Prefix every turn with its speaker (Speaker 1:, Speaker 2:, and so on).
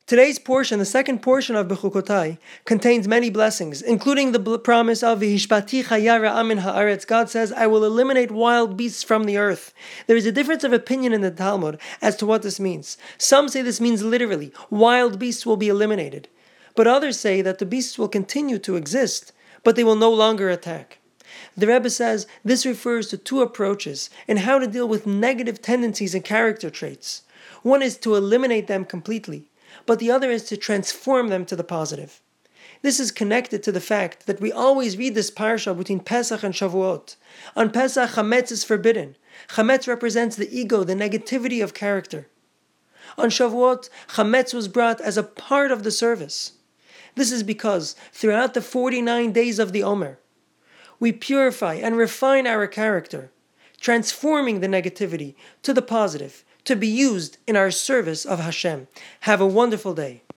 Speaker 1: Today's portion, the second portion of Bechukotai, contains many blessings, including the promise of V'hishpati chaya ra'ah min haaretz. God says, I will eliminate wild beasts from the earth. There is a difference of opinion in the Talmud as to what this means. Some say this means literally, wild beasts will be eliminated. But others say that the beasts will continue to exist, but they will no longer attack. The Rebbe says this refers to two approaches in how to deal with negative tendencies and character traits. One is to eliminate them completely, but the other is to transform them to the positive. This is connected to the fact that we always read this parsha between Pesach and Shavuot. On Pesach, Chametz is forbidden. Chametz represents the ego, the negativity of character. On Shavuot, Chametz was brought as a part of the service. This is because throughout the 49 days of the Omer, we purify and refine our character, transforming the negativity to the positive, to be used in our service of Hashem. Have a wonderful day.